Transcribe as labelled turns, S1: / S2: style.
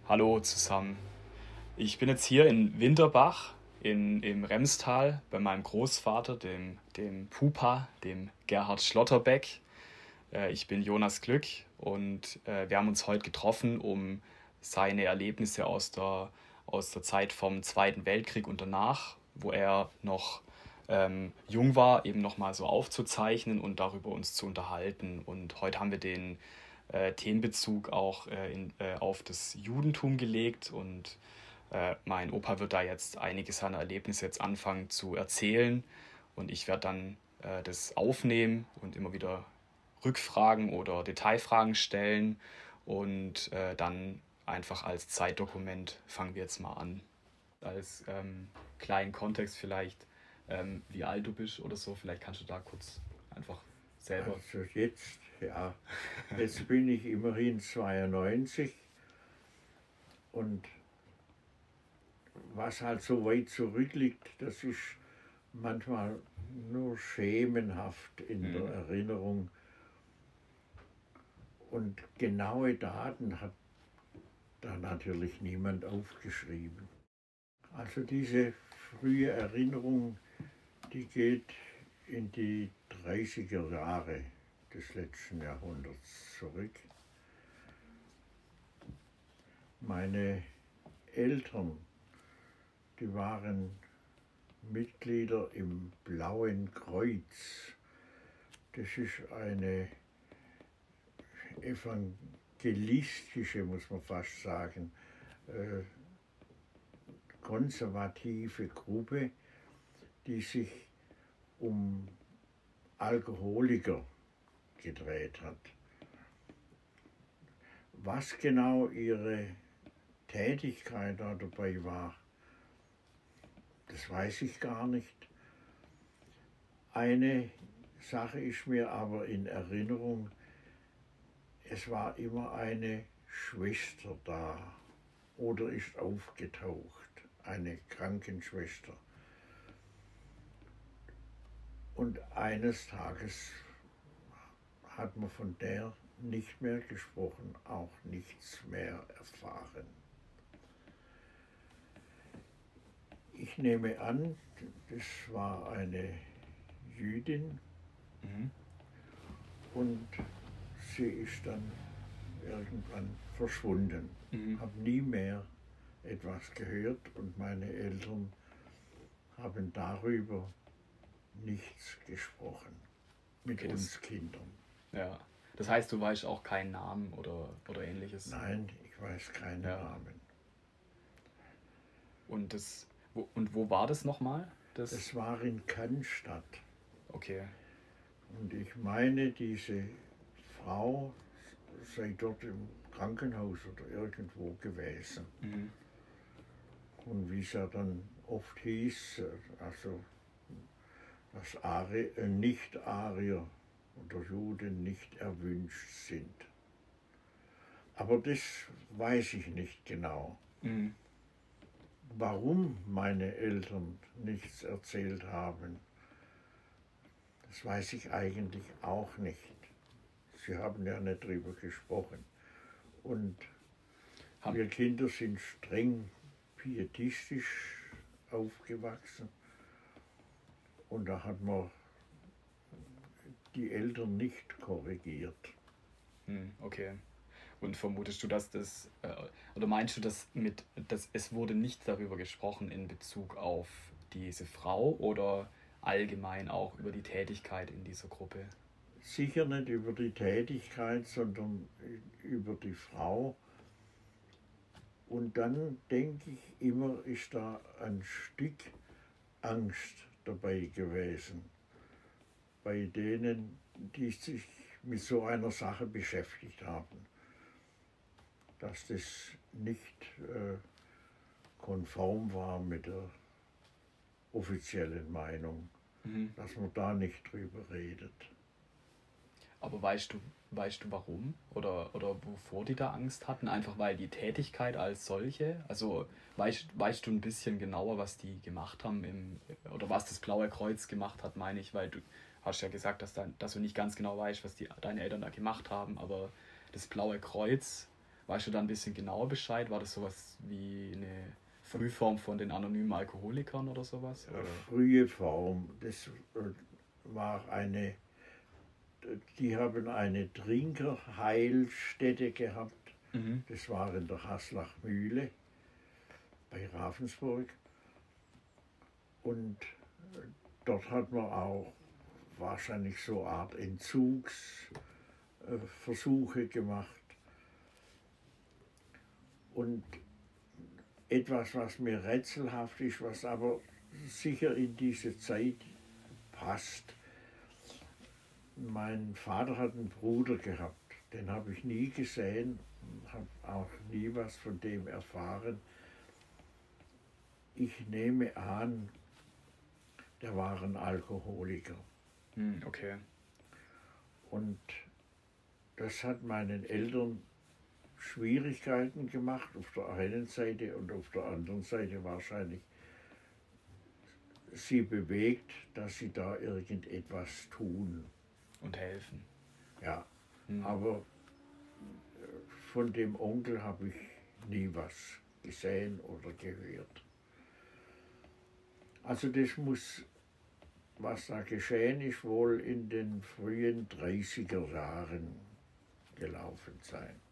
S1: Hallo zusammen. Ich bin jetzt hier in Winterbach im Remstal bei meinem Großvater, dem Pupa, dem Gerhard Schlotterbeck. Ich bin Jonas Glück und wir haben uns heute getroffen, um seine Erlebnisse aus der Zeit vom Zweiten Weltkrieg und danach, wo er noch jung war, eben nochmal so aufzuzeichnen und darüber uns zu unterhalten. Und heute haben wir den Themenbezug auch auf das Judentum gelegt und mein Opa wird da jetzt einige seiner Erlebnisse jetzt anfangen zu erzählen und ich werde dann das aufnehmen und immer wieder Rückfragen oder Detailfragen stellen und dann einfach als Zeitdokument fangen wir jetzt mal an. Als kleinen Kontext vielleicht, wie alt du bist oder so, vielleicht kannst du da kurz einfach selber.
S2: Also jetzt bin ich immerhin 92 und was halt so weit zurückliegt, das ist manchmal nur schemenhaft in der Erinnerung. Und genaue Daten hat da natürlich niemand aufgeschrieben. Also diese frühe Erinnerung, die geht in die 30er Jahre des letzten Jahrhunderts zurück. Meine Eltern, die waren Mitglieder im Blauen Kreuz. Das ist eine evangelistische, muss man fast sagen, konservative Gruppe, die sich um Alkoholiker gedreht hat. Was genau ihre Tätigkeit da dabei war, das weiß ich gar nicht. Eine Sache ist mir aber in Erinnerung, es war immer eine Schwester da oder ist aufgetaucht, eine Krankenschwester. Und eines Tages hat man von der nicht mehr gesprochen, auch nichts mehr erfahren. Ich nehme an, das war eine Jüdin und sie ist dann irgendwann verschwunden. Ich habe nie mehr etwas gehört und meine Eltern haben darüber nichts gesprochen mit uns Kindern.
S1: Ja, das heißt, du weißt auch keinen Namen oder ähnliches?
S2: Nein, ich weiß keinen Namen.
S1: Und wo war das nochmal?
S2: Das war in Cannstatt.
S1: Okay.
S2: Und ich meine, diese Frau sei dort im Krankenhaus oder irgendwo gewesen. Und wie es ja dann oft hieß, also dass Nicht-Arier oder Juden nicht erwünscht sind. Aber das weiß ich nicht genau. Warum meine Eltern nichts erzählt haben, das weiß ich eigentlich auch nicht. Sie haben ja nicht drüber gesprochen. Und wir Kinder sind streng pietistisch aufgewachsen. Und da hat man die Eltern nicht korrigiert.
S1: Okay. Und vermutest du, dass oder meinst du, dass es wurde nicht darüber gesprochen in Bezug auf diese Frau oder allgemein auch über die Tätigkeit in dieser Gruppe?
S2: Sicher nicht über die Tätigkeit, sondern über die Frau. Und dann denke ich immer, ist da ein Stück Angst dabei gewesen, bei denen, die sich mit so einer Sache beschäftigt haben, dass das nicht konform war mit der offiziellen Meinung, dass man da nicht drüber redet.
S1: Aber weißt du warum? Oder wovor die da Angst hatten? Einfach weil die Tätigkeit als solche? Also weißt du ein bisschen genauer, was die gemacht haben oder was das Blaue Kreuz gemacht hat, meine ich, weil du hast ja gesagt, dass du nicht ganz genau weißt, was deine Eltern da gemacht haben, aber das Blaue Kreuz Weißt du da ein bisschen genauer Bescheid? War das sowas wie eine Frühform von den anonymen Alkoholikern oder sowas? Oder?
S2: Frühe Form, das war die haben eine Trinkerheilstätte gehabt.
S1: Mhm.
S2: Das war in der Haslachmühle bei Ravensburg. Und dort hat man auch wahrscheinlich so eine Art Entzugsversuche gemacht. Und etwas, was mir rätselhaft ist, was aber sicher in diese Zeit passt. Mein Vater hat einen Bruder gehabt, den habe ich nie gesehen, habe auch nie was von dem erfahren. Ich nehme an, der war ein Alkoholiker.
S1: Okay.
S2: Und das hat meinen Eltern Schwierigkeiten gemacht, auf der einen Seite, und auf der anderen Seite wahrscheinlich sie bewegt, dass sie da irgendetwas tun.
S1: Und helfen.
S2: Ja, aber von dem Onkel habe ich nie was gesehen oder gehört. Also das muss, was da geschehen ist, wohl in den frühen 30er Jahren gelaufen sein.